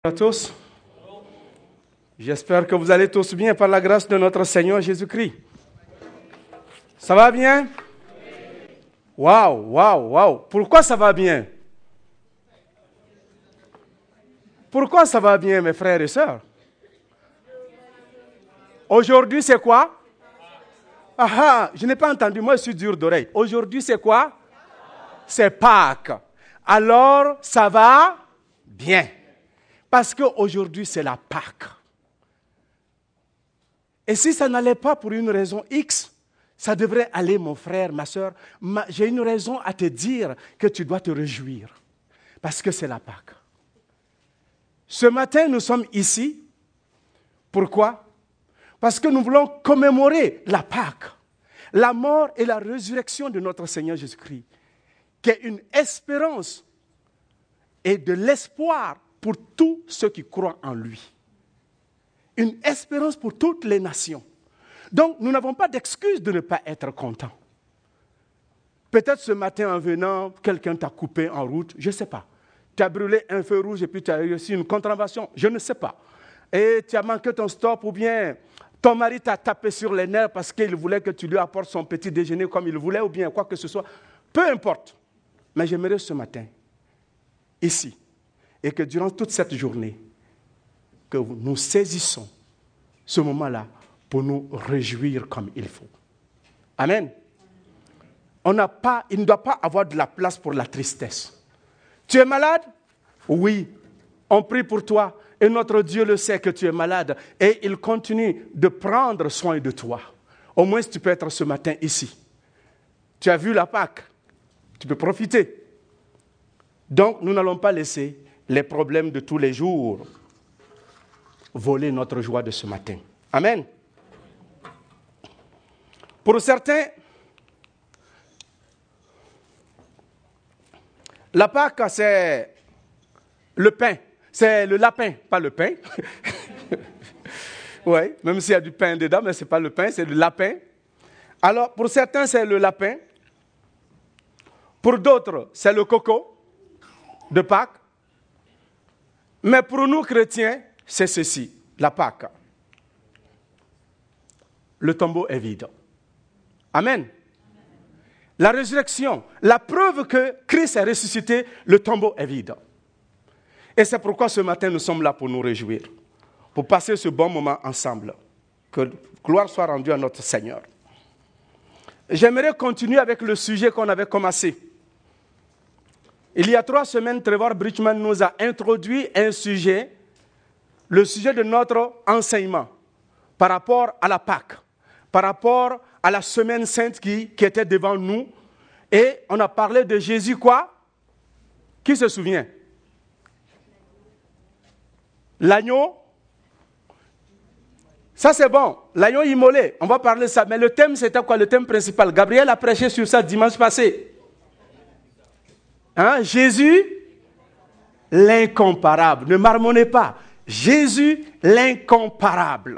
À tous. J'espère que vous allez tous bien par la grâce de notre Seigneur Jésus-Christ. Ça va bien? Waouh. Pourquoi ça va bien? Pourquoi ça va bien, mes frères et sœurs? Aujourd'hui, c'est quoi? Je n'ai pas entendu, moi je suis dur d'oreille. Aujourd'hui, c'est quoi? C'est Pâques. Alors, ça va bien. Parce qu'aujourd'hui, c'est la Pâques. Et si ça n'allait pas pour une raison X, ça devrait aller, mon frère, ma soeur. J'ai une raison à te dire que tu dois te réjouir. Parce que c'est la Pâques. Ce matin, nous sommes ici. Pourquoi? Parce que nous voulons commémorer la Pâques, la mort et la résurrection de notre Seigneur Jésus-Christ, qui est une espérance et de l'espoir pour tous ceux qui croient en lui. Une espérance pour toutes les nations. Donc, nous n'avons pas d'excuse de ne pas être contents. Peut-être ce matin en venant, quelqu'un t'a coupé en route, je ne sais pas. Tu as brûlé un feu rouge et puis tu as réussi une contravention, je ne sais pas. Et tu as manqué ton stop ou bien ton mari t'a tapé sur les nerfs parce qu'il voulait que tu lui apportes son petit déjeuner comme il voulait ou bien quoi que ce soit. Peu importe. Mais j'aimerais ce matin, ici, et que durant toute cette journée, que nous saisissons ce moment-là pour nous réjouir comme il faut. Amen. Il ne doit pas avoir de la place pour la tristesse. Tu es malade? Oui. On prie pour toi et notre Dieu le sait que tu es malade et il continue de prendre soin de toi. Au moins, tu peux être ce matin ici. Tu as vu la Pâques. Tu peux profiter. Donc, nous n'allons pas laisser les problèmes de tous les jours voler notre joie de ce matin. Amen. Pour certains, la Pâques, c'est le pain. C'est le lapin, pas le pain. Oui, même s'il y a du pain dedans, mais ce n'est pas le pain, c'est le lapin. Alors, pour certains, c'est le lapin. Pour d'autres, c'est le coco de Pâques. Mais pour nous, chrétiens, c'est ceci, la Pâques. Le tombeau est vide. Amen. La résurrection, la preuve que Christ est ressuscité, le tombeau est vide. Et c'est pourquoi ce matin, nous sommes là pour nous réjouir, pour passer ce bon moment ensemble. Que gloire soit rendue à notre Seigneur. J'aimerais continuer avec le sujet qu'on avait commencé. Il y a 3 semaines, Trevor Bridgman nous a introduit un sujet, le sujet de notre enseignement, par rapport à la Pâques, par rapport à la semaine sainte qui était devant nous. Et on a parlé de Jésus quoi? Qui se souvient? L'agneau. Ça c'est bon, l'agneau immolé, on va parler de ça. Mais le thème c'était quoi? Le thème principal. Gabriel a prêché sur ça dimanche passé. Jésus, l'incomparable. Ne marmonnez pas. Jésus, l'incomparable.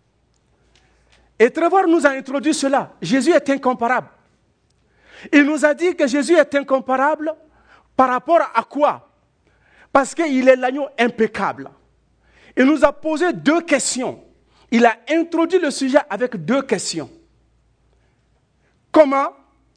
Et Trevor nous a introduit cela. Jésus est incomparable. Il nous a dit que Jésus est incomparable par rapport à quoi? Parce qu'il est l'agneau impeccable. Il nous a posé 2 questions. Il a introduit le sujet avec 2 questions. Comment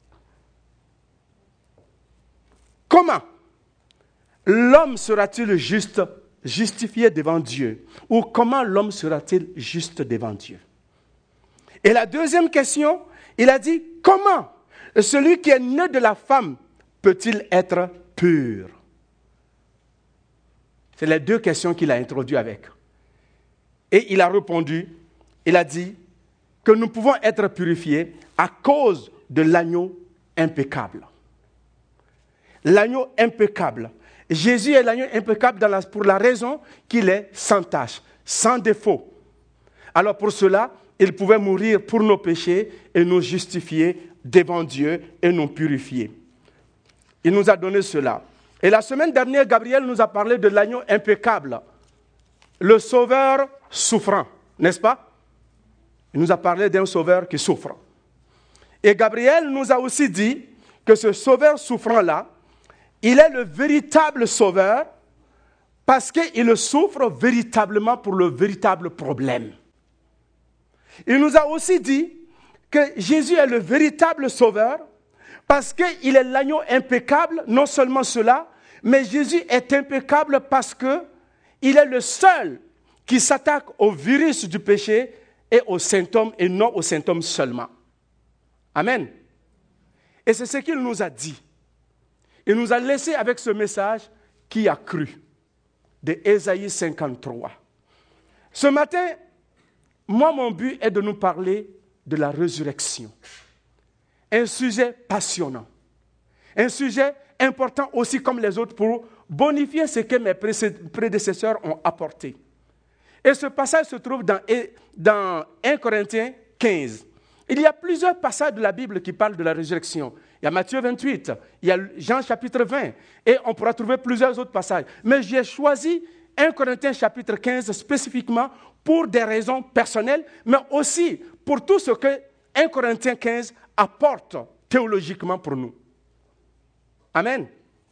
l'homme sera-t-il justifié devant Dieu? Ou comment l'homme sera-t-il juste devant Dieu? Et la deuxième question, il a dit, comment celui qui est né de la femme peut-il être pur? C'est les 2 questions qu'il a introduites avec. Et il a répondu, il a dit que nous pouvons être purifiés à cause de l'agneau impeccable. L'agneau impeccable. Jésus est l'agneau impeccable pour la raison qu'il est sans tache, sans défaut. Alors pour cela, il pouvait mourir pour nos péchés et nous justifier devant Dieu et nous purifier. Il nous a donné cela. Et la semaine dernière, Gabriel nous a parlé de l'agneau impeccable, le sauveur souffrant, n'est-ce pas? Il nous a parlé d'un sauveur qui souffre. Et Gabriel nous a aussi dit que ce sauveur souffrant-là, il est le véritable sauveur parce qu'il souffre véritablement pour le véritable problème. Il nous a aussi dit que Jésus est le véritable sauveur parce qu'il est l'agneau impeccable, non seulement cela, mais Jésus est impeccable parce qu'il est le seul qui s'attaque au virus du péché et aux symptômes et non aux symptômes seulement. Amen. Et c'est ce qu'il nous a dit. Il nous a laissé avec ce message qui a cru, de Ésaïe 53. Ce matin, moi, mon but est de nous parler de la résurrection. Un sujet passionnant. Un sujet important aussi comme les autres pour bonifier ce que mes prédécesseurs ont apporté. Et ce passage se trouve dans 1 Corinthiens 15. Il y a plusieurs passages de la Bible qui parlent de la résurrection. Il y a Matthieu 28, il y a Jean chapitre 20, et on pourra trouver plusieurs autres passages. Mais j'ai choisi 1 Corinthiens chapitre 15 spécifiquement pour des raisons personnelles, mais aussi pour tout ce que 1 Corinthiens 15 apporte théologiquement pour nous. Amen.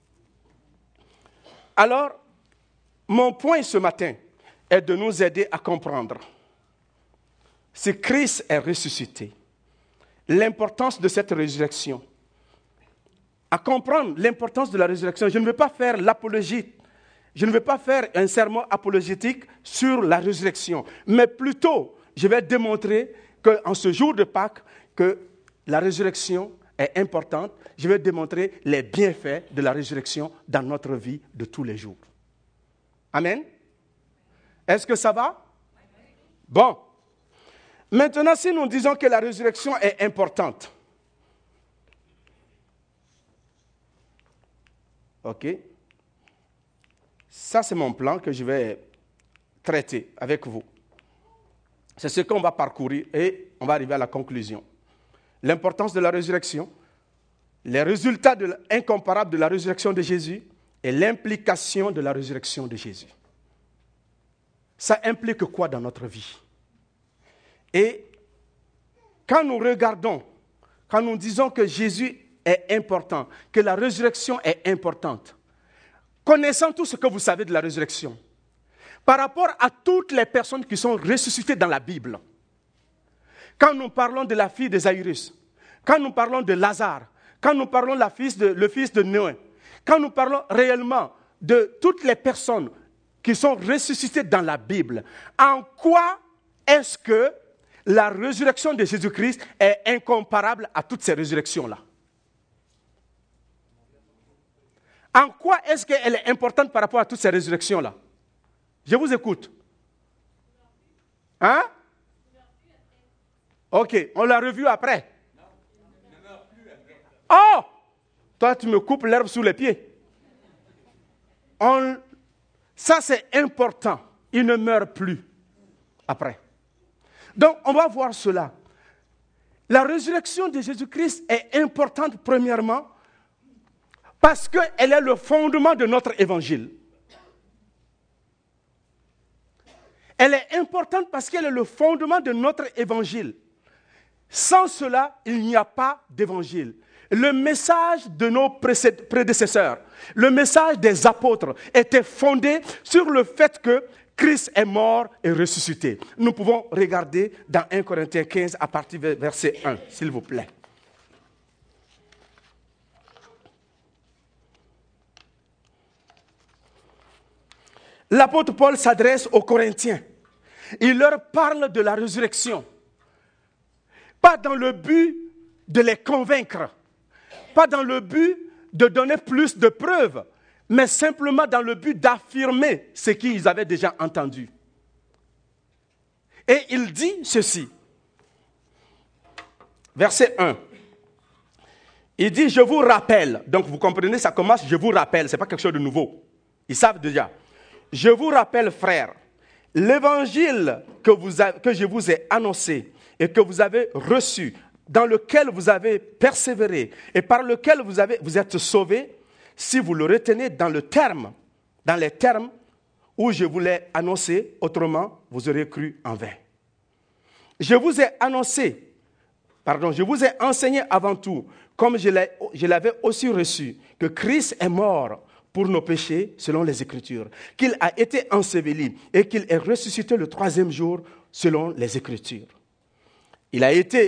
Alors, mon point ce matin est de nous aider à comprendre si Christ est ressuscité, l'importance de cette résurrection, à comprendre l'importance de la résurrection. Je ne veux pas faire l'apologie, je ne veux pas faire un sermon apologétique sur la résurrection, mais plutôt, je vais démontrer qu'en ce jour de Pâques, que la résurrection est importante. Je vais démontrer les bienfaits de la résurrection dans notre vie de tous les jours. Amen. Est-ce que ça va? Bon. Maintenant, si nous disons que la résurrection est importante, ok, ça c'est mon plan que je vais traiter avec vous. C'est ce qu'on va parcourir et on va arriver à la conclusion. L'importance de la résurrection, les résultats incomparables de la résurrection de Jésus et l'implication de la résurrection de Jésus. Ça implique quoi dans notre vie? Et quand nous regardons, quand nous disons que Jésus est important, que la résurrection est importante, connaissant tout ce que vous savez de la résurrection, par rapport à toutes les personnes qui sont ressuscitées dans la Bible, quand nous parlons de la fille de Jaïrus, quand nous parlons de Lazare, quand nous parlons le fils de Noé, quand nous parlons réellement de toutes les personnes qui sont ressuscitées dans la Bible, en quoi est-ce que la résurrection de Jésus-Christ est incomparable à toutes ces résurrections-là? En quoi est-ce qu'elle est importante par rapport à toutes ces résurrections-là? Je vous écoute. Hein? Ok, on l'a revu après. Oh! Toi, tu me coupes l'herbe sous les pieds. Ça, c'est important. Il ne meurt plus après. Donc, on va voir cela. La résurrection de Jésus-Christ est importante, premièrement, parce qu'elle est le fondement de notre évangile. Elle est importante parce qu'elle est le fondement de notre évangile. Sans cela, il n'y a pas d'évangile. Le message de nos prédécesseurs, le message des apôtres était fondé sur le fait que Christ est mort et ressuscité. Nous pouvons regarder dans 1 Corinthiens 15 à partir du verset 1, s'il vous plaît. L'apôtre Paul s'adresse aux Corinthiens. Il leur parle de la résurrection. Pas dans le but de les convaincre, pas dans le but de donner plus de preuves, mais simplement dans le but d'affirmer ce qu'ils avaient déjà entendu. Et il dit ceci, verset 1. Il dit, je vous rappelle, donc vous comprenez, ça commence, je vous rappelle, ce n'est pas quelque chose de nouveau. Ils savent déjà. Je vous rappelle, frères, l'évangile que je vous ai annoncé et que vous avez reçu, dans lequel vous avez persévéré et par lequel vous êtes sauvés, si vous le retenez dans les termes où je vous l'ai annoncé, autrement, vous aurez cru en vain. Je vous ai enseigné avant tout, comme je l'avais aussi reçu, que Christ est mort pour nos péchés, selon les Écritures, qu'il a été enseveli et qu'il est ressuscité le troisième jour, selon les Écritures. Il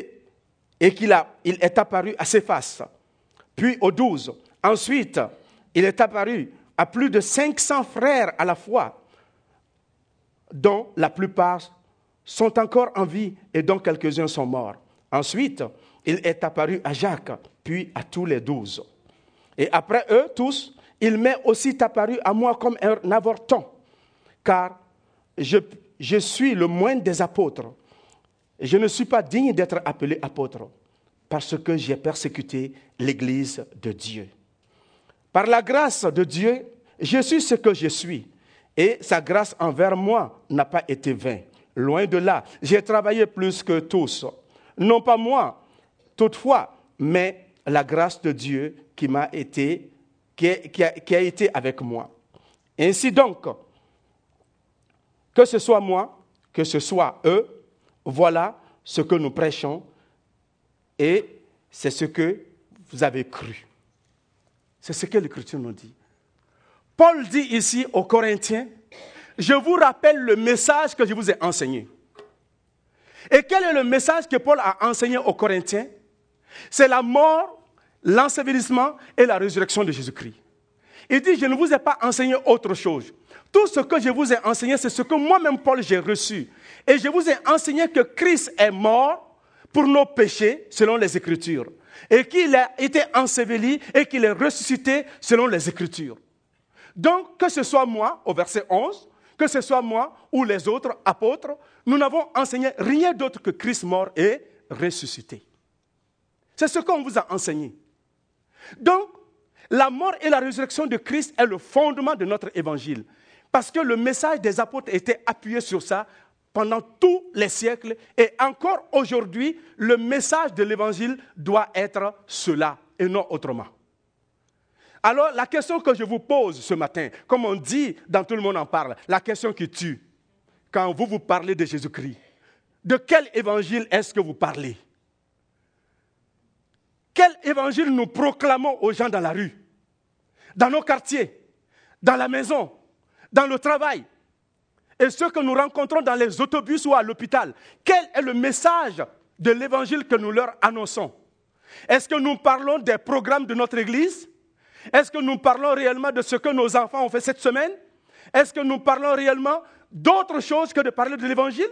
est apparu à Céphas, puis aux 12. Ensuite, il est apparu à plus de 500 frères à la fois, dont la plupart sont encore en vie et dont quelques-uns sont morts. Ensuite, il est apparu à Jacques, puis à tous les 12. Et après eux tous, il m'est aussi apparu à moi comme un avorton, car je suis le moindre des apôtres. Je ne suis pas digne d'être appelé apôtre, parce que j'ai persécuté l'Église de Dieu. Par la grâce de Dieu, je suis ce que je suis, et sa grâce envers moi n'a pas été vaine. Loin de là, j'ai travaillé plus que tous. Non pas moi, toutefois, mais la grâce de Dieu qui a été avec moi. Ainsi donc, que ce soit moi, que ce soit eux, voilà ce que nous prêchons et c'est ce que vous avez cru. C'est ce que l'Écriture nous dit. Paul dit ici aux Corinthiens, je vous rappelle le message que je vous ai enseigné. Et quel est le message que Paul a enseigné aux Corinthiens? C'est la mort, l'ensevelissement et la résurrection de Jésus-Christ. Il dit, je ne vous ai pas enseigné autre chose. Tout ce que je vous ai enseigné, c'est ce que moi-même, Paul, j'ai reçu. Et je vous ai enseigné que Christ est mort pour nos péchés, selon les Écritures. Et qu'il a été enseveli et qu'il est ressuscité, selon les Écritures. Donc, que ce soit moi, au verset 11, que ce soit moi ou les autres apôtres, nous n'avons enseigné rien d'autre que Christ mort et ressuscité. C'est ce qu'on vous a enseigné. Donc, la mort et la résurrection de Christ est le fondement de notre évangile. Parce que le message des apôtres était appuyé sur ça pendant tous les siècles. Et encore aujourd'hui, le message de l'évangile doit être cela et non autrement. Alors, la question que je vous pose ce matin, comme on dit dans Tout le monde en parle, la question qui tue, quand vous parlez de Jésus-Christ, de quel évangile est-ce que vous parlez? Quel évangile nous proclamons aux gens dans la rue, dans nos quartiers, dans la maison, dans le travail, et ceux que nous rencontrons dans les autobus ou à l'hôpital? Quel est le message de l'évangile que nous leur annonçons? Est-ce que nous parlons des programmes de notre Église? Est-ce que nous parlons réellement de ce que nos enfants ont fait cette semaine? Est-ce que nous parlons réellement d'autre chose que de parler de l'évangile?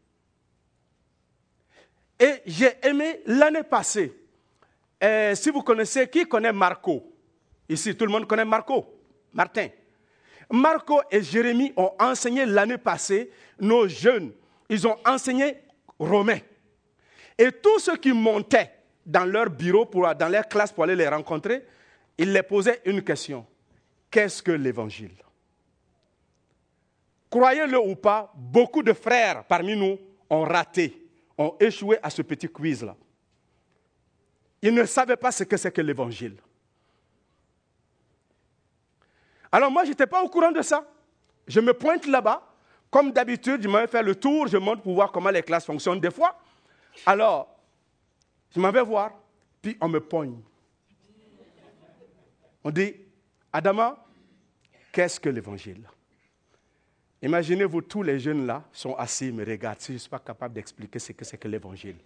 Et j'ai aimé l'année passée, si vous connaissez, qui connaît Marco? Ici, tout le monde connaît Marco, Martin. Marco et Jérémie ont enseigné l'année passée, nos jeunes, ils ont enseigné Romains. Et tous ceux qui montaient dans leur bureau, dans leur classe pour aller les rencontrer, ils les posaient une question. Qu'est-ce que l'évangile? Croyez-le ou pas, beaucoup de frères parmi nous ont raté, ont échoué à ce petit quiz-là. Ils ne savaient pas ce que c'est que l'évangile. Alors moi, je n'étais pas au courant de ça. Je me pointe là-bas. Comme d'habitude, je m'en vais faire le tour, je monte pour voir comment les classes fonctionnent des fois. Alors, je m'en vais voir, puis on me pogne. On dit, Adama, qu'est-ce que l'évangile? Imaginez-vous, tous les jeunes là sont assis, me regardent, si je ne suis pas capable d'expliquer ce que c'est que l'évangile.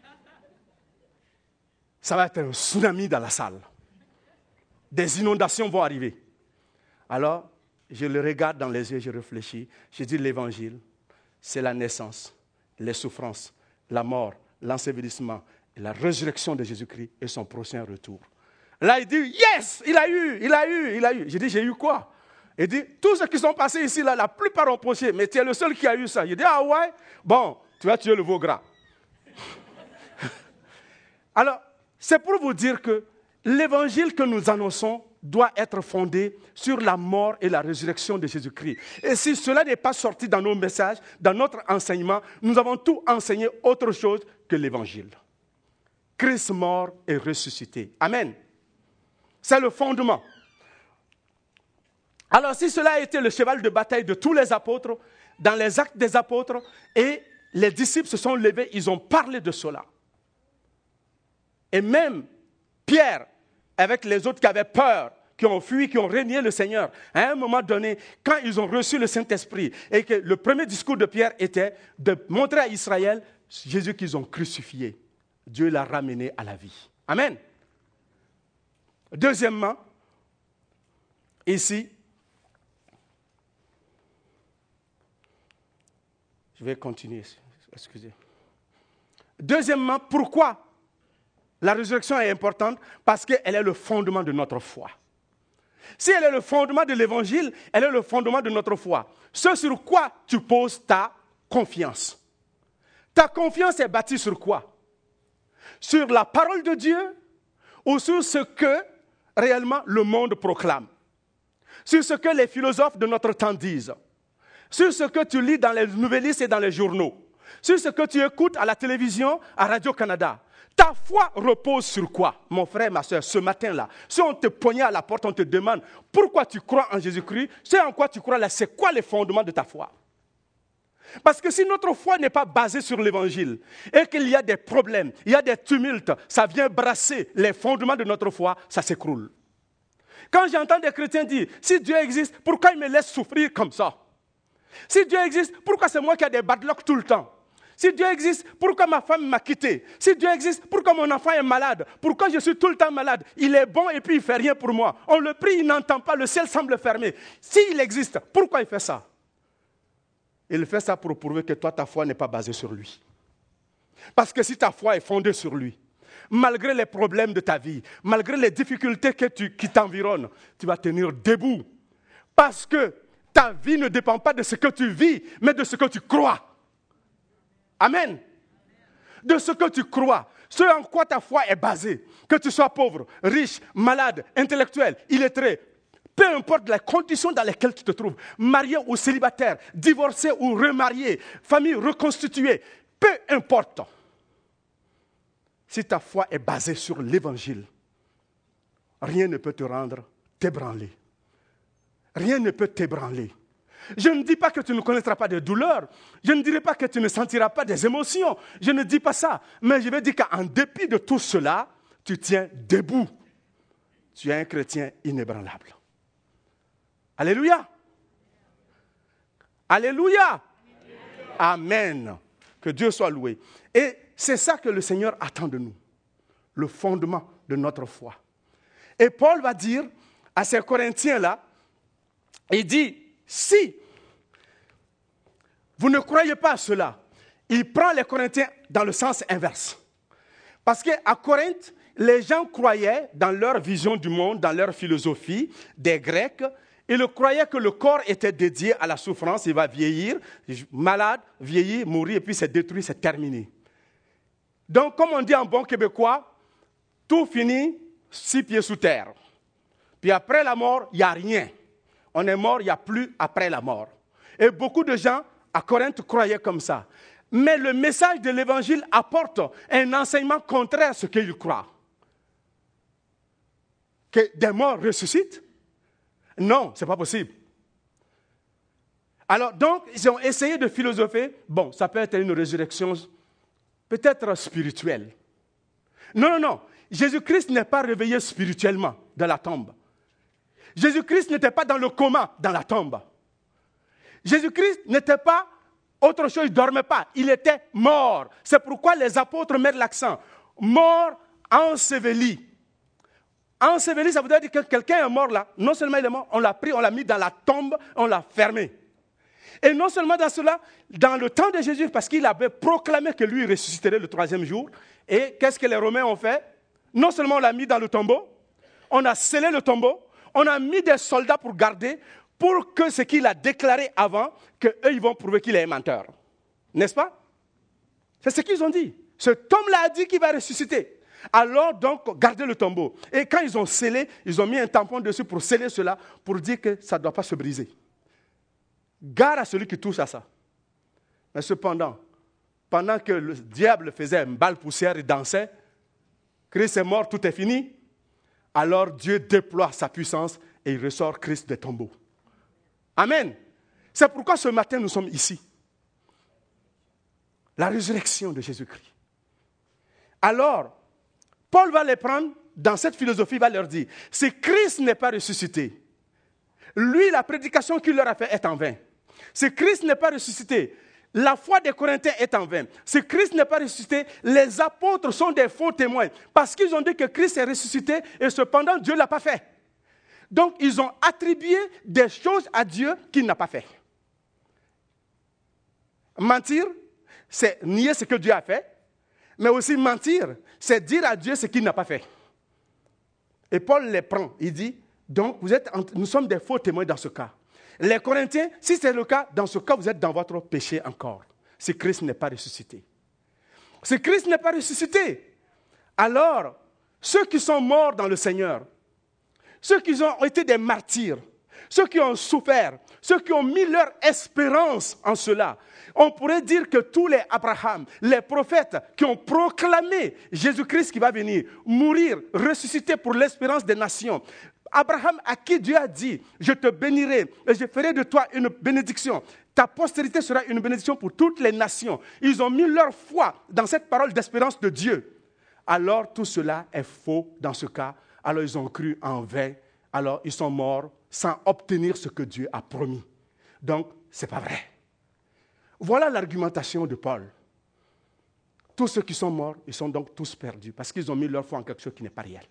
Ça va être un tsunami dans la salle. Des inondations vont arriver. Alors, je le regarde dans les yeux, je réfléchis. Je dis l'évangile, c'est la naissance, les souffrances, la mort, l'ensevelissement, et la résurrection de Jésus-Christ et son prochain retour. Là, il dit, yes, il a eu. J'ai dit, j'ai eu quoi? Il dit, tous ceux qui sont passés ici, là, la plupart ont prêché, mais tu es le seul qui a eu ça. Il dit, ah ouais? Bon, tu vas tuer le veau gras. Alors, c'est pour vous dire que l'évangile que nous annonçons doit être fondé sur la mort et la résurrection de Jésus-Christ. Et si cela n'est pas sorti dans nos messages, dans notre enseignement, nous avons tout enseigné autre chose que l'évangile. Christ mort et ressuscité. Amen. C'est le fondement. Alors si cela a été le cheval de bataille de tous les apôtres, dans les actes des apôtres, et les disciples se sont levés, ils ont parlé de cela. Et même Pierre, avec les autres qui avaient peur, qui ont fui, qui ont renié le Seigneur, à un moment donné, quand ils ont reçu le Saint-Esprit, et que le premier discours de Pierre était de montrer à Israël Jésus qu'ils ont crucifié, Dieu l'a ramené à la vie. Amen. Deuxièmement, ici, je vais continuer, excusez. Deuxièmement, pourquoi la résurrection est importante? Parce qu'elle est le fondement de notre foi. Si elle est le fondement de l'Évangile, elle est le fondement de notre foi. Ce sur quoi tu poses ta confiance. Ta confiance est bâtie sur quoi? Sur la parole de Dieu ou sur ce que réellement le monde proclame? Sur ce que les philosophes de notre temps disent? Sur ce que tu lis dans les nouvellistes et dans les journaux? Sur ce que tu écoutes à la télévision, à Radio-Canada? Ta foi repose sur quoi, mon frère, ma soeur, ce matin-là? Si on te poignait à la porte, on te demande pourquoi tu crois en Jésus-Christ, c'est en quoi tu crois là, c'est quoi les fondements de ta foi? Parce que si notre foi n'est pas basée sur l'Évangile et qu'il y a des problèmes, il y a des tumultes, ça vient brasser les fondements de notre foi, ça s'écroule. Quand j'entends des chrétiens dire, si Dieu existe, pourquoi il me laisse souffrir comme ça? Si Dieu existe, pourquoi c'est moi qui ai des bad luck tout le temps? Si Dieu existe, pourquoi ma femme m'a quitté? Si Dieu existe, pourquoi mon enfant est malade? Pourquoi je suis tout le temps malade? Il est bon et puis il ne fait rien pour moi. On le prie, il n'entend pas, le ciel semble fermé. S'il existe, pourquoi il fait ça? Il fait ça pour prouver que toi, ta foi n'est pas basée sur lui. Parce que si ta foi est fondée sur lui, malgré les problèmes de ta vie, malgré les difficultés qui t'environnent, tu vas tenir debout. Parce que ta vie ne dépend pas de ce que tu vis, mais de ce que tu crois. Amen. De ce que tu crois, ce en quoi ta foi est basée. Que tu sois pauvre, riche, malade, intellectuel, illettré, peu importe les conditions dans lesquelles tu te trouves, marié ou célibataire, divorcé ou remarié, famille reconstituée, peu importe. Si ta foi est basée sur l'Évangile, rien ne peut te rendre t'ébranler. Rien ne peut t'ébranler. Je ne dis pas que tu ne connaîtras pas de douleurs. Je ne dirai pas que tu ne sentiras pas des émotions. Je ne dis pas ça. Mais je vais dire qu'en dépit de tout cela, tu tiens debout. Tu es un chrétien inébranlable. Alléluia. Alléluia. Amen. Que Dieu soit loué. Et c'est ça que le Seigneur attend de nous. Le fondement de notre foi. Et Paul va dire à ces Corinthiens-là, il dit, si vous ne croyez pas à cela, il prend les Corinthiens dans le sens inverse. Parce qu'à Corinthe, les gens croyaient dans leur vision du monde, dans leur philosophie des Grecs, ils croyaient que le corps était dédié à la souffrance, il va vieillir, malade, vieillir, mourir, et puis c'est détruit, c'est terminé. Donc, comme on dit en bon québécois, tout finit 6 pieds sous terre. Puis après la mort, il n'y a rien. On est mort, il n'y a plus après la mort. Et beaucoup de gens à Corinthe croyaient comme ça. Mais le message de l'Évangile apporte un enseignement contraire à ce qu'ils croient. Que des morts ressuscitent? Non, ce n'est pas possible. Alors donc, ils ont essayé de philosopher. Bon, ça peut être une résurrection peut-être spirituelle. Non. Jésus-Christ n'est pas réveillé spirituellement dans la tombe. Jésus-Christ n'était pas dans le coma dans la tombe. Jésus-Christ n'était pas autre chose, il ne dormait pas. Il était mort. C'est pourquoi les apôtres mettent l'accent. Mort, enseveli. Enseveli, ça veut dire que quelqu'un est mort là. Non seulement il est mort, on l'a pris, on l'a mis dans la tombe, on l'a fermé. Et non seulement dans cela, dans le temps de Jésus, parce qu'il avait proclamé que lui ressusciterait le 3e jour. Et qu'est-ce que les Romains ont fait? Non seulement on l'a mis dans le tombeau, on a scellé le tombeau, on a mis des soldats pour garder, pour que ce qu'il a déclaré avant, qu'eux, ils vont prouver qu'il est un menteur. N'est-ce pas? C'est ce qu'ils ont dit. Cet homme-là a dit qu'il va ressusciter. Alors donc, gardez le tombeau. Et quand ils ont scellé, ils ont mis un tampon dessus pour sceller cela, pour dire que ça ne doit pas se briser. Gare à celui qui touche à ça. Mais cependant, pendant que le diable faisait une balle poussière et dansait, Christ est mort, tout est fini. Alors Dieu déploie sa puissance et il ressort Christ des tombeaux. Amen. C'est pourquoi ce matin nous sommes ici. La résurrection de Jésus-Christ. Alors, Paul va les prendre dans cette philosophie, il va leur dire, si Christ n'est pas ressuscité, lui, la prédication qu'il leur a faite est en vain. Si Christ n'est pas ressuscité, la foi des Corinthiens est en vain. Si Christ n'est pas ressuscité, les apôtres sont des faux témoins parce qu'ils ont dit que Christ est ressuscité et cependant Dieu ne l'a pas fait. Donc, ils ont attribué des choses à Dieu qu'il n'a pas fait. Mentir, c'est nier ce que Dieu a fait, mais aussi mentir, c'est dire à Dieu ce qu'il n'a pas fait. Et Paul les prend, il dit, donc nous sommes des faux témoins dans ce cas. Les Corinthiens, si c'est le cas, dans ce cas, vous êtes dans votre péché encore, si Christ n'est pas ressuscité. Si Christ n'est pas ressuscité, alors ceux qui sont morts dans le Seigneur, ceux qui ont été des martyrs, ceux qui ont souffert, ceux qui ont mis leur espérance en cela, on pourrait dire que tous les Abraham, les prophètes qui ont proclamé Jésus-Christ qui va venir, mourir, ressusciter pour l'espérance des nations, Abraham à qui Dieu a dit, je te bénirai et je ferai de toi une bénédiction. Ta postérité sera une bénédiction pour toutes les nations. Ils ont mis leur foi dans cette parole d'espérance de Dieu. Alors tout cela est faux dans ce cas. Alors ils ont cru en vain. Alors ils sont morts sans obtenir ce que Dieu a promis. Donc ce n'est pas vrai. Voilà l'argumentation de Paul. Tous ceux qui sont morts, ils sont donc tous perdus parce qu'ils ont mis leur foi en quelque chose qui n'est pas réel.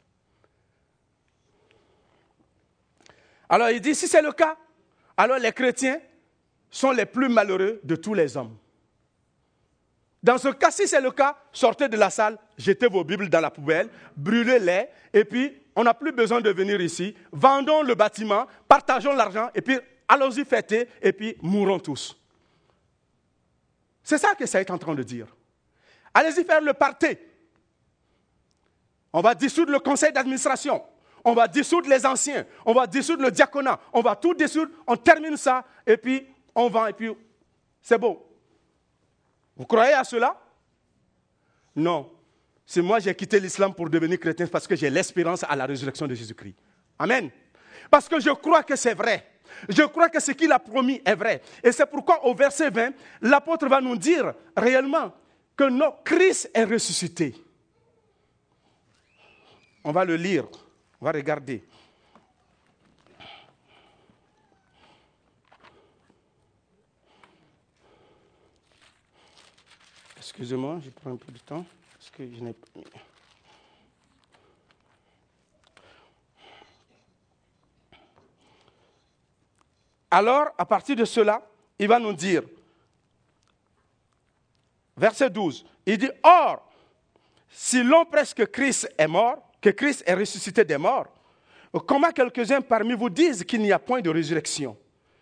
Alors il dit, si c'est le cas, alors les chrétiens sont les plus malheureux de tous les hommes. Dans ce cas, si c'est le cas, sortez de la salle, jetez vos Bibles dans la poubelle, brûlez-les, et puis on n'a plus besoin de venir ici, vendons le bâtiment, partageons l'argent, et puis allons-y fêter, et puis mourons tous. C'est ça que ça est en train de dire. Allez-y faire le party. On va dissoudre le conseil d'administration. On va dissoudre les anciens, on va dissoudre le diaconat, on va tout dissoudre, on termine ça, et puis on vend, et puis c'est bon. Vous croyez à cela? Non. C'est moi j'ai quitté l'islam pour devenir chrétien parce que j'ai l'espérance à la résurrection de Jésus-Christ. Amen. Parce que je crois que c'est vrai. Je crois que ce qu'il a promis est vrai. Et c'est pourquoi au verset 20, l'apôtre va nous dire réellement que Christ est ressuscité. On va le lire. On va regarder. Excusez-moi, je prends un peu de temps. Parce que je n'ai pas mis. Alors, à partir de cela, il va nous dire, verset 12, il dit, or, si l'on prêche que Christ est mort, que Christ est ressuscité des morts, comment quelques-uns parmi vous disent qu'il n'y a point de résurrection?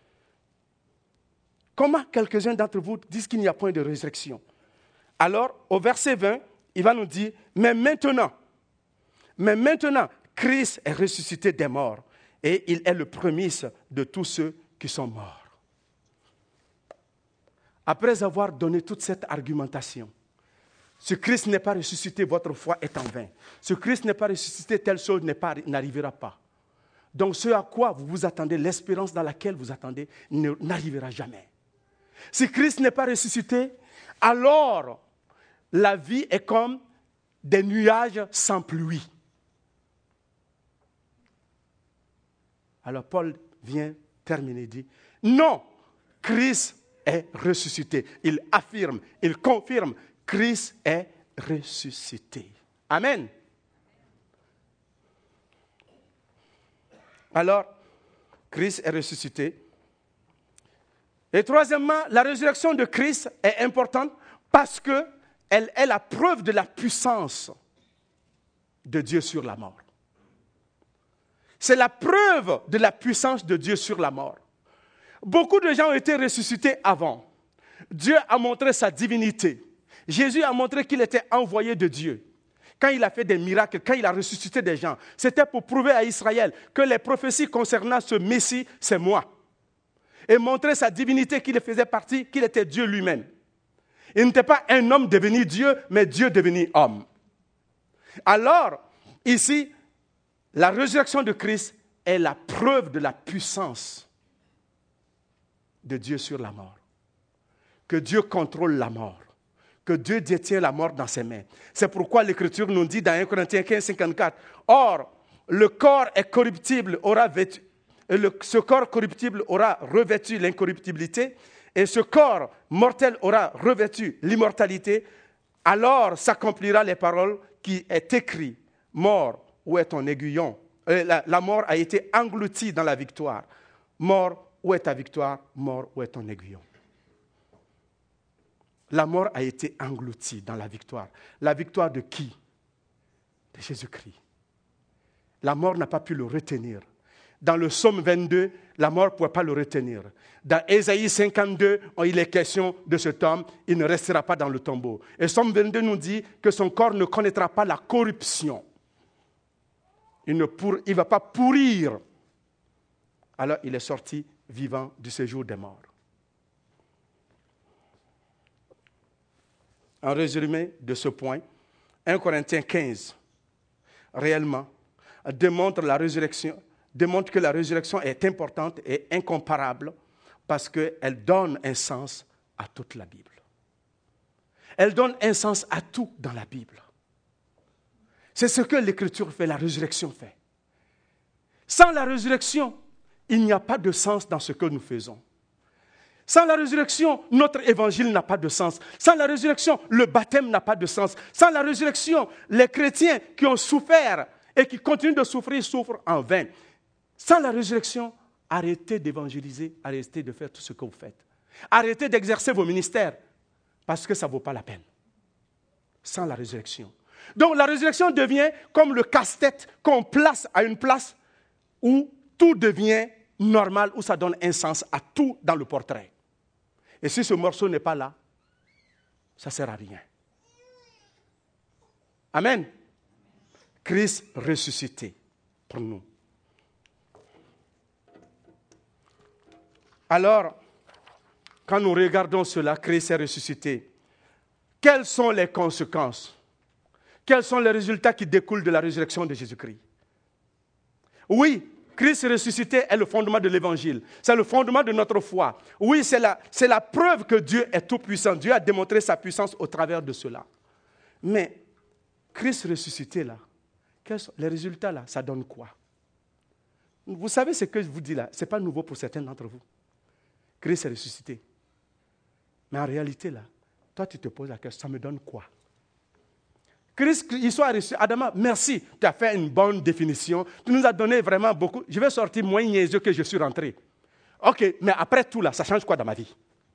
Comment quelques-uns d'entre vous disent qu'il n'y a point de résurrection? Alors, au verset 20, il va nous dire, mais maintenant, Christ est ressuscité des morts et il est le prémisse de tous ceux qui sont morts. Après avoir donné toute cette argumentation, si Christ n'est pas ressuscité, votre foi est en vain. Si Christ n'est pas ressuscité, telle chose n'arrivera pas. Donc ce à quoi vous vous attendez, l'espérance dans laquelle vous attendez, n'arrivera jamais. Si Christ n'est pas ressuscité, alors la vie est comme des nuages sans pluie. Alors Paul vient terminer et dit, non, Christ est ressuscité. Il affirme, il confirme, Christ est ressuscité. Amen. Alors, Christ est ressuscité. Et troisièmement, la résurrection de Christ est importante parce qu'elle est la preuve de la puissance de Dieu sur la mort. C'est la preuve de la puissance de Dieu sur la mort. Beaucoup de gens ont été ressuscités avant. Dieu a montré sa divinité. Jésus a montré qu'il était envoyé de Dieu. Quand il a fait des miracles, quand il a ressuscité des gens, c'était pour prouver à Israël que les prophéties concernant ce Messie, c'est moi. Et montrer sa divinité, qu'il faisait partie, qu'il était Dieu lui-même. Il n'était pas un homme devenu Dieu, mais Dieu devenu homme. Alors, ici, la résurrection de Christ est la preuve de la puissance de Dieu sur la mort. Que Dieu contrôle la mort. que Dieu détient la mort dans ses mains. C'est pourquoi l'Écriture nous dit dans 1 Corinthiens 15, 54, « Or, le corps est corruptible, ce corps corruptible aura revêtu l'incorruptibilité, et ce corps mortel aura revêtu l'immortalité. Alors s'accomplira les paroles qui est écrites. Mort, où est ton aiguillon? La mort a été engloutie dans la victoire. Mort, où est ta victoire? Mort, où est ton aiguillon? » La mort a été engloutie dans la victoire. La victoire de qui? De Jésus-Christ. La mort n'a pas pu le retenir. Dans le psaume 22, la mort ne pouvait pas le retenir. Dans Ésaïe 52, il est question de cet homme, il ne restera pas dans le tombeau. Et psaume 22 nous dit que son corps ne connaîtra pas la corruption. Il ne va pas pourrir. Alors il est sorti vivant du séjour des morts. En résumé de ce point, 1 Corinthiens 15, réellement, démontre que la résurrection est importante et incomparable parce qu'elle donne un sens à toute la Bible. Elle donne un sens à tout dans la Bible. C'est ce que l'Écriture fait, la résurrection fait. Sans la résurrection, il n'y a pas de sens dans ce que nous faisons. Sans la résurrection, notre évangile n'a pas de sens. Sans la résurrection, le baptême n'a pas de sens. Sans la résurrection, les chrétiens qui ont souffert et qui continuent de souffrir souffrent en vain. Sans la résurrection, arrêtez d'évangéliser, arrêtez de faire tout ce que vous faites. Arrêtez d'exercer vos ministères parce que ça ne vaut pas la peine. Sans la résurrection. Donc la résurrection devient comme le casse-tête qu'on place à une place où tout devient normal, où ça donne un sens à tout dans le portrait. Et si ce morceau n'est pas là, ça ne sert à rien. Amen. Christ ressuscité pour nous. Alors, quand nous regardons cela, Christ est ressuscité, quelles sont les conséquences? Quels sont les résultats qui découlent de la résurrection de Jésus-Christ? Oui, Christ ressuscité est le fondement de l'Évangile. C'est le fondement de notre foi. Oui, c'est la preuve que Dieu est tout-puissant. Dieu a démontré sa puissance au travers de cela. Mais Christ ressuscité, là, les résultats, là, ça donne quoi? Vous savez ce que je vous dis là, ce n'est pas nouveau pour certains d'entre vous. Christ est ressuscité. Mais en réalité, là, toi, tu te poses la question, ça me donne quoi? Christ, il soit ressuscité. Adama, merci, tu as fait une bonne définition. Tu nous as donné vraiment beaucoup. Je vais sortir moins niaiseux que je suis rentré. OK, mais après tout, là, ça change quoi dans ma vie?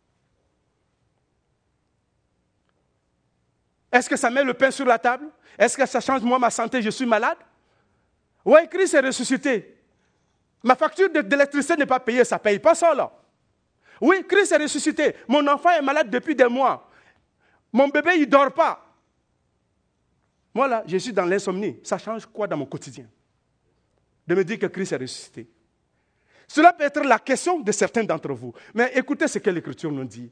Est-ce que ça met le pain sur la table? Est-ce que ça change moi ma santé, je suis malade? Oui, Christ est ressuscité. Ma facture d'électricité n'est pas payée, ça ne paye pas ça là. Oui, Christ est ressuscité. Mon enfant est malade depuis des mois. Mon bébé, il ne dort pas. Moi là, je suis dans l'insomnie. Ça change quoi dans mon quotidien? De me dire que Christ est ressuscité. Cela peut être la question de certains d'entre vous. Mais écoutez ce que l'Écriture nous dit.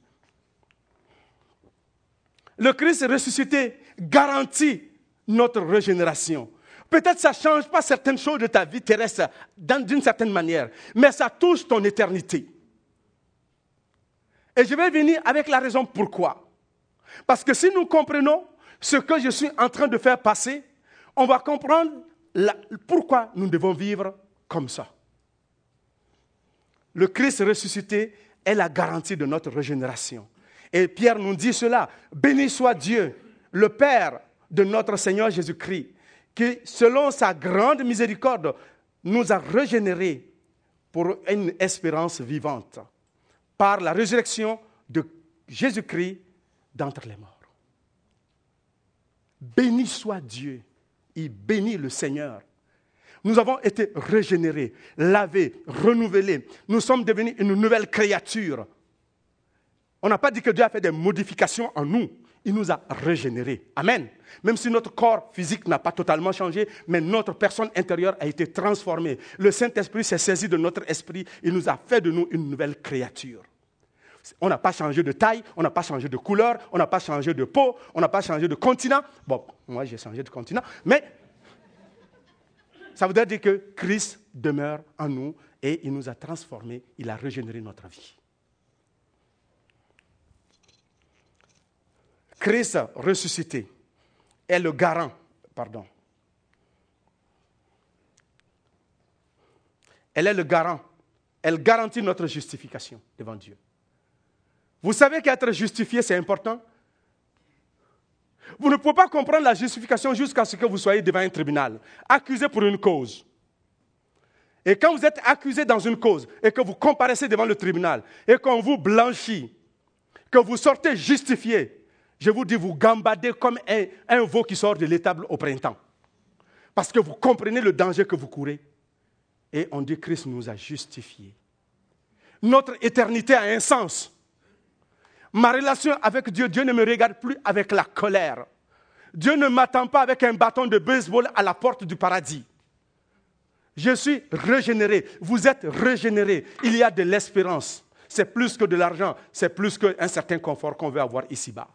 Le Christ ressuscité garantit notre régénération. Peut-être que ça ne change pas certaines choses de ta vie terrestre d'une certaine manière, mais ça touche ton éternité. Et je vais venir avec la raison pourquoi. Parce que si nous comprenons ce que je suis en train de faire passer, on va comprendre pourquoi nous devons vivre comme ça. Le Christ ressuscité est la garantie de notre régénération. Et Pierre nous dit cela, béni soit Dieu, le Père de notre Seigneur Jésus-Christ, qui, selon sa grande miséricorde, nous a régénérés pour une espérance vivante, par la résurrection de Jésus-Christ d'entre les morts. Béni soit Dieu, et béni le Seigneur. Nous avons été régénérés, lavés, renouvelés. Nous sommes devenus une nouvelle créature. On n'a pas dit que Dieu a fait des modifications en nous. Il nous a régénérés. Amen. Même si notre corps physique n'a pas totalement changé, mais notre personne intérieure a été transformée. Le Saint-Esprit s'est saisi de notre esprit. Il nous a fait de nous une nouvelle créature. On n'a pas changé de taille, on n'a pas changé de couleur, on n'a pas changé de peau, on n'a pas changé de continent. Bon, moi j'ai changé de continent, mais ça voudrait dire que Christ demeure en nous et il nous a transformés, il a régénéré notre vie. Christ ressuscité est le garant, Elle est le garant. Elle garantit notre justification devant Dieu. Vous savez qu'être justifié, c'est important? Vous ne pouvez pas comprendre la justification jusqu'à ce que vous soyez devant un tribunal, accusé pour une cause. Et quand vous êtes accusé dans une cause et que vous comparaissez devant le tribunal et qu'on vous blanchit, que vous sortez justifié, je vous dis, vous gambadez comme un veau qui sort de l'étable au printemps. Parce que vous comprenez le danger que vous courez. Et on dit que Christ nous a justifiés. Notre éternité a un sens. Ma relation avec Dieu, Dieu ne me regarde plus avec la colère. Dieu ne m'attend pas avec un bâton de baseball à la porte du paradis. Je suis régénéré. Vous êtes régénéré. Il y a de l'espérance. C'est plus que de l'argent. C'est plus qu'un certain confort qu'on veut avoir ici-bas.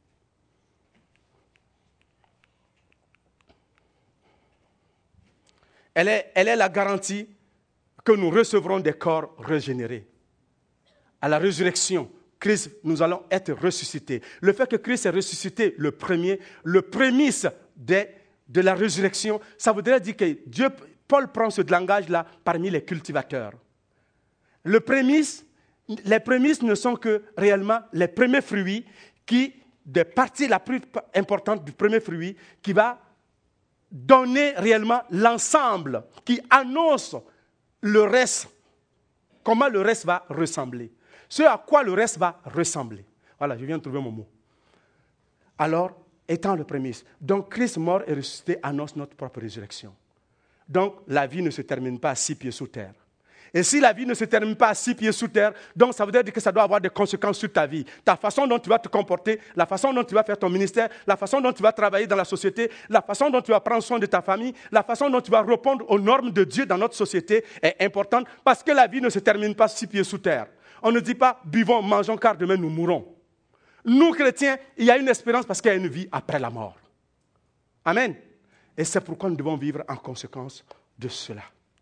Elle est la garantie que nous recevrons des corps régénérés. À la résurrection, Christ, nous allons être ressuscités. Le fait que Christ est ressuscité, le prémisse de la résurrection, ça voudrait dire que Paul prend ce langage-là parmi les cultivateurs. Les prémices ne sont que réellement les premiers fruits des parties la plus importante du premier fruit qui va donner réellement l'ensemble, qui annonce le reste, comment le reste va ressembler. Ce à quoi le reste va ressembler. Voilà, je viens de trouver mon mot. Alors, étant le prémisse, donc Christ mort et ressuscité annonce notre propre résurrection. Donc, la vie ne se termine pas à 6 pieds sous terre. Et si la vie ne se termine pas à 6 pieds sous terre, donc ça veut dire que ça doit avoir des conséquences sur ta vie. Ta façon dont tu vas te comporter, la façon dont tu vas faire ton ministère, la façon dont tu vas travailler dans la société, la façon dont tu vas prendre soin de ta famille, la façon dont tu vas répondre aux normes de Dieu dans notre société est importante parce que la vie ne se termine pas 6 pieds sous terre. On ne dit pas, buvons, mangeons, car demain nous mourrons. Nous, chrétiens, il y a une espérance parce qu'il y a une vie après la mort. Amen. Et c'est pourquoi nous devons vivre en conséquence de cela.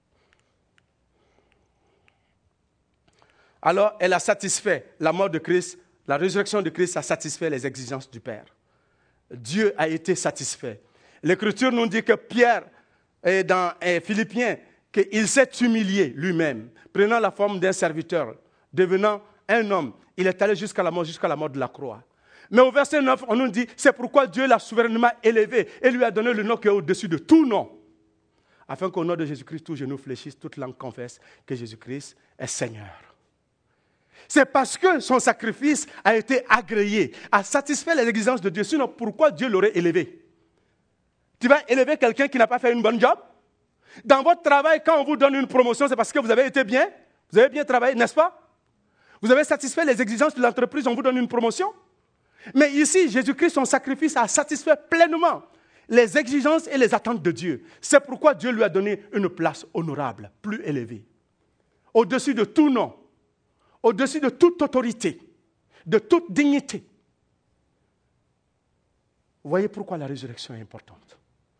Alors, elle a satisfait la mort de Christ, la résurrection de Christ a satisfait les exigences du Père. Dieu a été satisfait. L'Écriture nous dit que Pierre, dans Philippiens, qu'il s'est humilié lui-même, prenant la forme d'un serviteur, devenant un homme. Il est allé jusqu'à la mort de la croix. Mais au verset 9, on nous dit, c'est pourquoi Dieu l'a souverainement élevé et lui a donné le nom qui est au-dessus de tout nom. Afin qu'au nom de Jésus-Christ, tous genoux fléchissent, toute langue confesse que Jésus-Christ est Seigneur. C'est parce que son sacrifice a été agréé, a satisfait les exigences de Dieu. Sinon, pourquoi Dieu l'aurait élevé? Tu vas élever quelqu'un qui n'a pas fait une bonne job? Dans votre travail, quand on vous donne une promotion, c'est parce que vous avez été bien? Vous avez bien travaillé, n'est-ce pas? Vous avez satisfait les exigences de l'entreprise, on vous donne une promotion? Mais ici, Jésus-Christ, son sacrifice a satisfait pleinement les exigences et les attentes de Dieu. C'est pourquoi Dieu lui a donné une place honorable, plus élevée, au-dessus de tout nom, au-dessus de toute autorité, de toute dignité. Vous voyez pourquoi la résurrection est importante.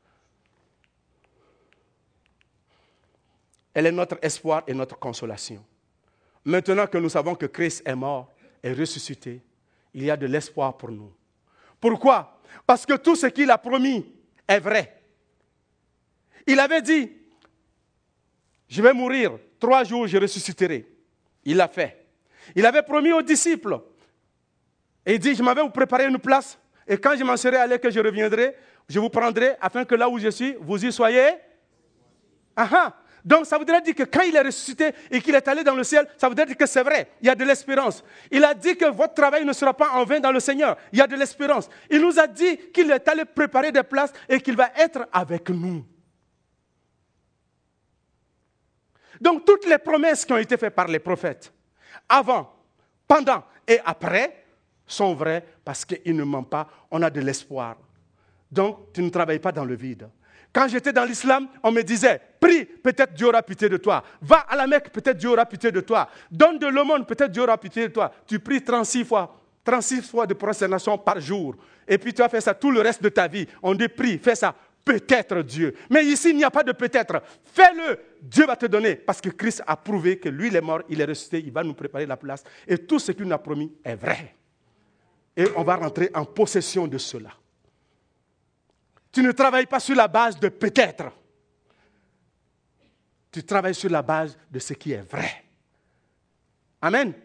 Elle est notre espoir et notre consolation. Maintenant que nous savons que Christ est mort et ressuscité, il y a de l'espoir pour nous. Pourquoi? Parce que tout ce qu'il a promis est vrai. Il avait dit, je vais mourir, 3 jours je ressusciterai. Il l'a fait. Il avait promis aux disciples. Et il dit, je m'avais vous préparé une place. Et quand je m'en serai allé, que je reviendrai, je vous prendrai, afin que là où je suis, vous y soyez. Aha. Donc ça voudrait dire que quand il est ressuscité et qu'il est allé dans le ciel, ça voudrait dire que c'est vrai, il y a de l'espérance. Il a dit que votre travail ne sera pas en vain dans le Seigneur, il y a de l'espérance. Il nous a dit qu'il est allé préparer des places et qu'il va être avec nous. Donc toutes les promesses qui ont été faites par les prophètes, avant, pendant et après, sont vraies parce qu'ils ne mentent pas, on a de l'espoir. Donc tu ne travailles pas dans le vide. Quand j'étais dans l'islam, on me disait, prie, peut-être Dieu aura pitié de toi. Va à la Mecque, peut-être Dieu aura pitié de toi. Donne de l'aumône, peut-être Dieu aura pitié de toi. Tu pries 36 fois de prosternation par jour. Et puis tu as fait ça tout le reste de ta vie. On dit, prie, fais ça, peut-être Dieu. Mais ici, il n'y a pas de peut-être. Fais-le, Dieu va te donner. Parce que Christ a prouvé que lui, il est mort, il est ressuscité, il va nous préparer la place. Et tout ce qu'il nous a promis est vrai. Et on va rentrer en possession de cela. Tu ne travailles pas sur la base de peut-être. Tu travailles sur la base de ce qui est vrai. Amen.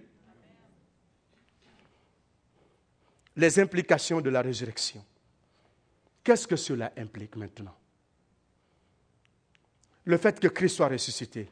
Les implications de la résurrection. Qu'est-ce que cela implique maintenant? Le fait que Christ soit ressuscité.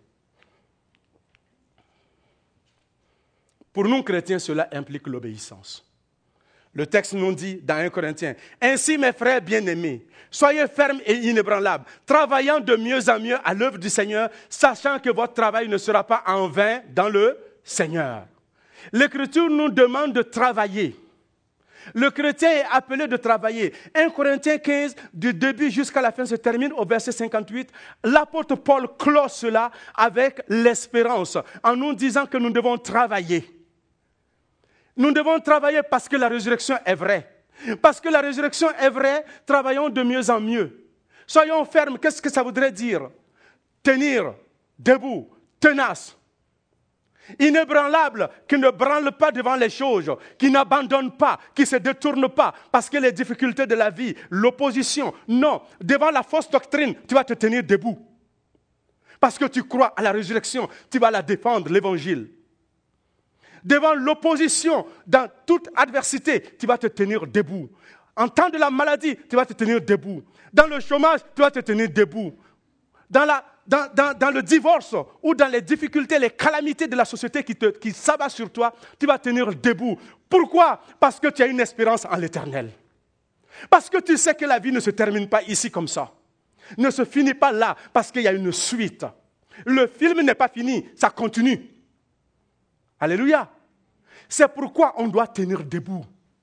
Pour nous chrétiens, cela implique l'obéissance. Le texte nous dit dans 1 Corinthiens, « Ainsi, mes frères bien-aimés, soyez fermes et inébranlables, travaillant de mieux en mieux à l'œuvre du Seigneur, sachant que votre travail ne sera pas en vain dans le Seigneur. » L'Écriture nous demande de travailler. Le chrétien est appelé de travailler. 1 Corinthiens 15, du début jusqu'à la fin, se termine au verset 58. L'apôtre Paul clôt cela avec l'espérance, en nous disant que nous devons travailler. Nous devons travailler parce que la résurrection est vraie. Parce que la résurrection est vraie, travaillons de mieux en mieux. Soyons fermes, qu'est-ce que ça voudrait dire? Tenir, debout, tenace. Inébranlable, qui ne branle pas devant les choses, qui n'abandonne pas, qui ne se détourne pas, parce que les difficultés de la vie, l'opposition, non, devant la fausse doctrine, tu vas te tenir debout. Parce que tu crois à la résurrection, tu vas la défendre, l'évangile. Devant l'opposition, dans toute adversité, tu vas te tenir debout. En temps de la maladie, tu vas te tenir debout. Dans le chômage, tu vas te tenir debout. Dans le divorce ou dans les difficultés, les calamités de la société qui s'abattent sur toi, tu vas tenir debout. Pourquoi? Parce que tu as une espérance en l'éternel. Parce que tu sais que la vie ne se termine pas ici comme ça. Ne se finit pas là parce qu'il y a une suite. Le film n'est pas fini, ça continue. Alléluia. C'est pourquoi on doit tenir debout.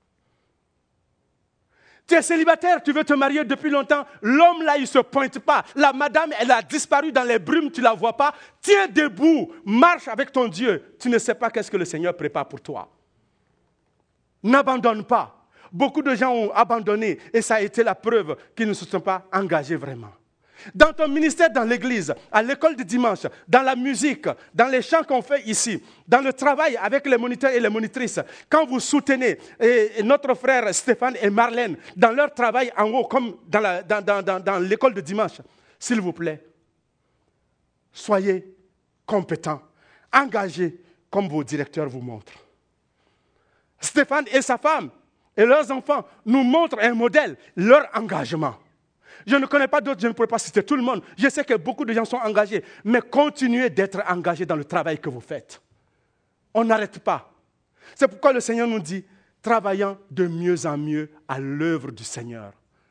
Tu es célibataire, tu veux te marier depuis longtemps, l'homme là, il ne se pointe pas. La madame, elle a disparu dans les brumes, tu ne la vois pas. Tiens debout, marche avec ton Dieu. Tu ne sais pas qu'est-ce que le Seigneur prépare pour toi. N'abandonne pas. Beaucoup de gens ont abandonné et ça a été la preuve qu'ils ne se sont pas engagés vraiment. Dans ton ministère, dans l'église, à l'école du dimanche, dans la musique, dans les chants qu'on fait ici, dans le travail avec les moniteurs et les monitrices, quand vous soutenez notre frère Stéphane et Marlène dans leur travail en haut, comme dans l'école de dimanche, s'il vous plaît, soyez compétents, engagés comme vos directeurs vous montrent. Stéphane et sa femme et leurs enfants nous montrent un modèle, leur engagement. Je ne connais pas d'autres, je ne pourrais pas citer tout le monde. Je sais que beaucoup de gens sont engagés, mais continuez d'être engagés dans le travail que vous faites. On n'arrête pas. C'est pourquoi le Seigneur nous dit, travaillant de mieux en mieux à l'œuvre du Seigneur.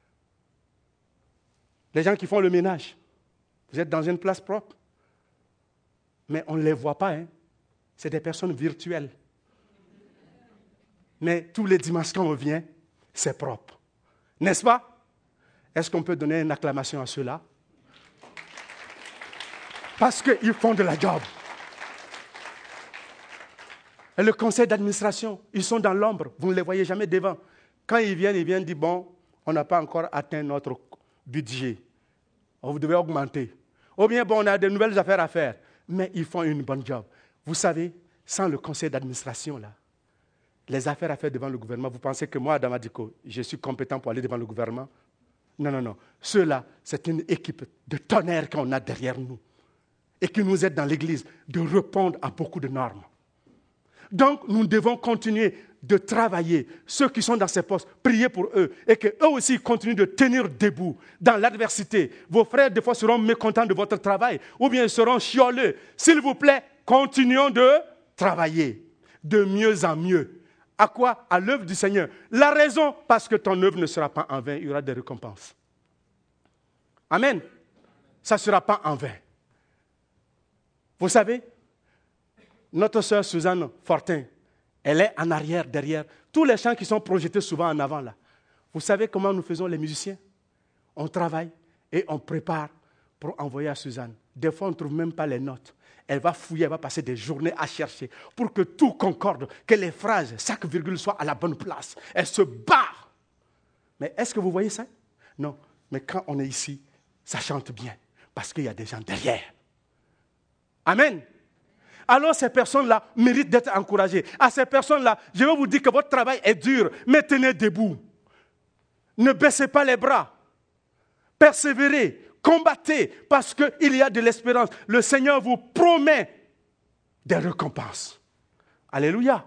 Les gens qui font le ménage, vous êtes dans une place propre, mais on ne les voit pas. Hein? C'est des personnes virtuelles. Mais tous les dimanches quand on vient, c'est propre. N'est-ce pas? Est-ce qu'on peut donner une acclamation à ceux-là? Parce qu'ils font de la job. Et le conseil d'administration, ils sont dans l'ombre, vous ne les voyez jamais devant. Quand ils viennent dire, bon, on n'a pas encore atteint notre budget. Vous devez augmenter. Ou bien, bon, on a de nouvelles affaires à faire. Mais ils font une bonne job. Vous savez, sans le conseil d'administration, là, les affaires à faire devant le gouvernement, vous pensez que moi, Adama Diko, je suis compétent pour aller devant le gouvernement? Non. Ceux-là, c'est une équipe de tonnerre qu'on a derrière nous et qui nous aide dans l'Église de répondre à beaucoup de normes. Donc, nous devons continuer de travailler. Ceux qui sont dans ces postes, priez pour eux et qu'eux aussi continuent de tenir debout dans l'adversité. Vos frères, des fois, seront mécontents de votre travail ou bien seront chioleux. S'il vous plaît, continuons de travailler de mieux en mieux. À quoi? À l'œuvre du Seigneur. La raison, parce que ton œuvre ne sera pas en vain, il y aura des récompenses. Amen. Ça ne sera pas en vain. Vous savez, notre sœur Suzanne Fortin, elle est en arrière, derrière. Tous les chants qui sont projetés souvent en avant là. Vous savez comment nous faisons les musiciens? On travaille et on prépare pour envoyer à Suzanne. Des fois, on ne trouve même pas les notes. Elle va fouiller, elle va passer des journées à chercher pour que tout concorde, que les phrases, chaque virgule soit à la bonne place. Elle se bat. Mais est-ce que vous voyez ça? Non. Mais quand on est ici, ça chante bien parce qu'il y a des gens derrière. Amen. alors ces personnes-là méritent d'être encouragées. À ces personnes-là, je vais vous dire que votre travail est dur, mais tenez debout. Ne baissez pas les bras. Persévérez, combattez, parce qu'il y a de l'espérance. Le Seigneur vous promet des récompenses. Alléluia.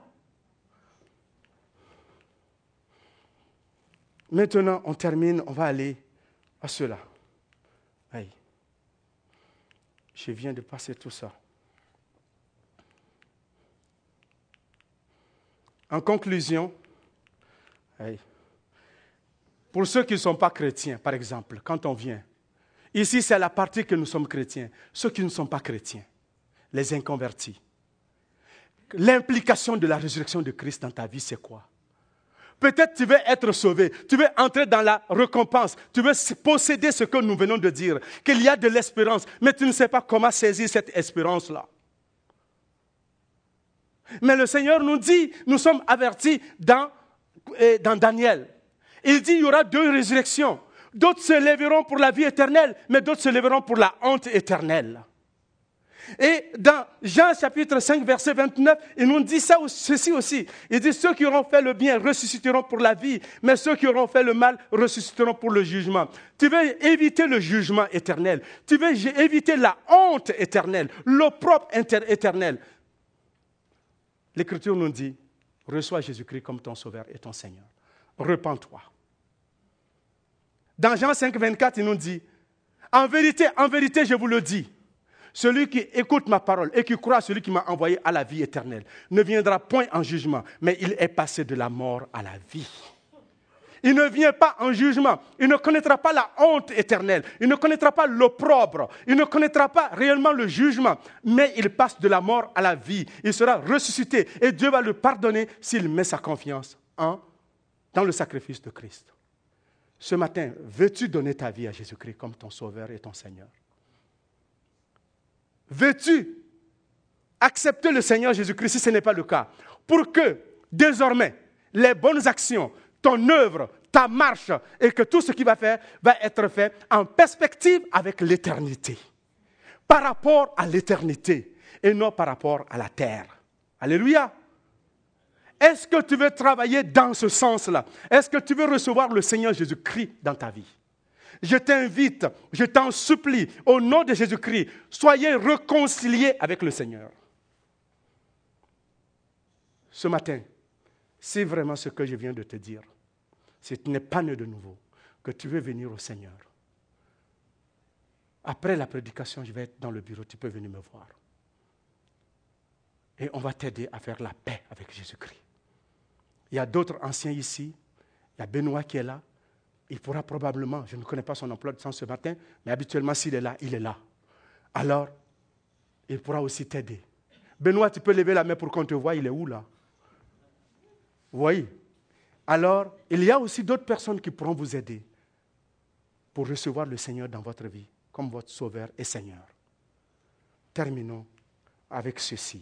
Maintenant, on termine, on va aller à cela. Aïe. Je viens de passer tout ça. En conclusion, pour ceux qui ne sont pas chrétiens, par exemple, quand on vient, ici c'est la partie que nous sommes chrétiens, ceux qui ne sont pas chrétiens, les inconvertis. L'implication de la résurrection de Christ dans ta vie, c'est quoi? Peut-être tu veux être sauvé, tu veux entrer dans la récompense, tu veux posséder ce que nous venons de dire, qu'il y a de l'espérance, mais tu ne sais pas comment saisir cette espérance-là. Mais le Seigneur nous dit, nous sommes avertis dans Daniel. Il dit, il y aura 2 résurrections. D'autres se lèveront pour la vie éternelle, mais d'autres se lèveront pour la honte éternelle. Et dans Jean chapitre 5, verset 29, il nous dit ceci aussi. Il dit, ceux qui auront fait le bien ressusciteront pour la vie, mais ceux qui auront fait le mal ressusciteront pour le jugement. Tu veux éviter le jugement éternel. Tu veux éviter la honte éternelle, l'opprobre éternel. L'Écriture nous dit, reçois Jésus-Christ comme ton Sauveur et ton Seigneur. Repens-toi. Dans Jean 5, 24, il nous dit, en vérité, je vous le dis, celui qui écoute ma parole et qui croit à celui qui m'a envoyé à la vie éternelle ne viendra point en jugement, mais il est passé de la mort à la vie. Il ne vient pas en jugement, il ne connaîtra pas la honte éternelle, il ne connaîtra pas l'opprobre, il ne connaîtra pas réellement le jugement, mais il passe de la mort à la vie. Il sera ressuscité et Dieu va le pardonner s'il met sa confiance dans le sacrifice de Christ. Ce matin, veux-tu donner ta vie à Jésus-Christ comme ton Sauveur et ton Seigneur? Veux-tu accepter le Seigneur Jésus-Christ si ce n'est pas le cas, pour que désormais les bonnes actions, ton œuvre, ta marche et que tout ce qui va être fait en perspective avec l'éternité, par rapport à l'éternité et non par rapport à la terre. Alléluia. Est-ce que tu veux travailler dans ce sens-là? Est-ce que tu veux recevoir le Seigneur Jésus-Christ dans ta vie? Je t'invite, je t'en supplie, au nom de Jésus-Christ, soyez réconciliés avec le Seigneur. Ce matin, c'est vraiment ce que je viens de te dire. Si tu n'es pas né de nouveau, que tu veux venir au Seigneur. Après la prédication, je vais être dans le bureau, tu peux venir me voir. Et on va t'aider à faire la paix avec Jésus-Christ. Il y a d'autres anciens ici, il y a Benoît qui est là. Il pourra probablement, je ne connais pas son emploi de temps ce matin, mais habituellement, s'il est là, il est là. Alors, il pourra aussi t'aider. Benoît, tu peux lever la main pour qu'on te voie, il est où là? Vous voyez? Alors, il y a aussi d'autres personnes qui pourront vous aider pour recevoir le Seigneur dans votre vie, comme votre Sauveur et Seigneur. Terminons avec ceci.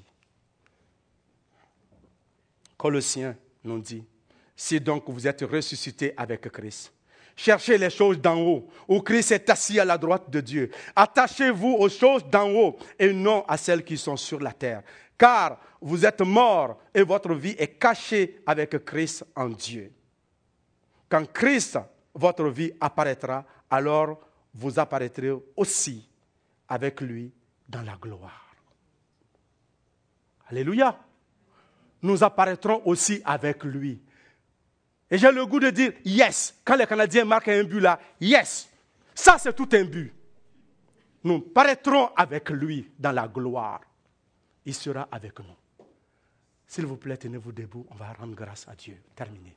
Colossiens nous dit, si donc vous êtes ressuscités avec Christ, cherchez les choses d'en haut, où Christ est assis à la droite de Dieu. Attachez-vous aux choses d'en haut et non à celles qui sont sur la terre. Car vous êtes morts et votre vie est cachée avec Christ en Dieu. Quand Christ, votre vie, apparaîtra, alors vous apparaîtrez aussi avec lui dans la gloire. Alléluia. Nous apparaîtrons aussi avec lui. Et j'ai le goût de dire yes. Quand les Canadiens marquent un but là, yes. Ça, c'est tout un but. Nous paraîtrons avec lui dans la gloire. Il sera avec nous. S'il vous plaît, tenez-vous debout. On va rendre grâce à Dieu. Terminé.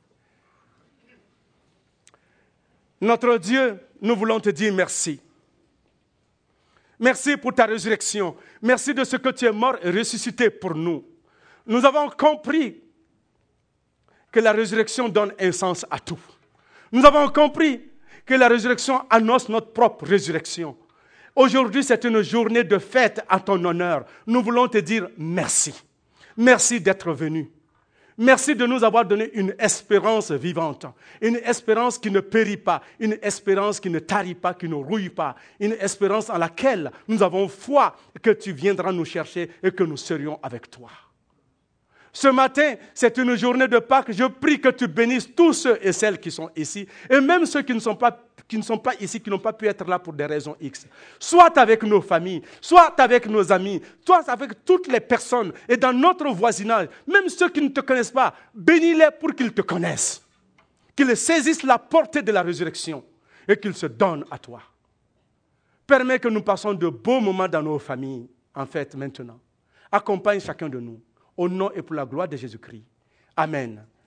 Notre Dieu, nous voulons te dire merci. Merci pour ta résurrection. Merci de ce que tu es mort et ressuscité pour nous. Nous avons compris que la résurrection donne un sens à tout. Nous avons compris que la résurrection annonce notre propre résurrection. Aujourd'hui, c'est une journée de fête à ton honneur. Nous voulons te dire merci. Merci d'être venu. Merci de nous avoir donné une espérance vivante, une espérance qui ne périt pas, une espérance qui ne tarit pas, qui ne rouille pas, une espérance en laquelle nous avons foi que tu viendras nous chercher et que nous serions avec toi. Ce matin, c'est une journée de Pâques. Je prie que tu bénisses tous ceux et celles qui sont ici, et même ceux qui ne sont pas ici, qui n'ont pas pu être là pour des raisons X. Soit avec nos familles, soit avec nos amis, soit avec toutes les personnes et dans notre voisinage, même ceux qui ne te connaissent pas, bénis-les pour qu'ils te connaissent, qu'ils saisissent la portée de la résurrection et qu'ils se donnent à toi. Permets que nous passions de beaux moments dans nos familles, en fait, maintenant. Accompagne chacun de nous. Au nom et pour la gloire de Jésus-Christ. Amen.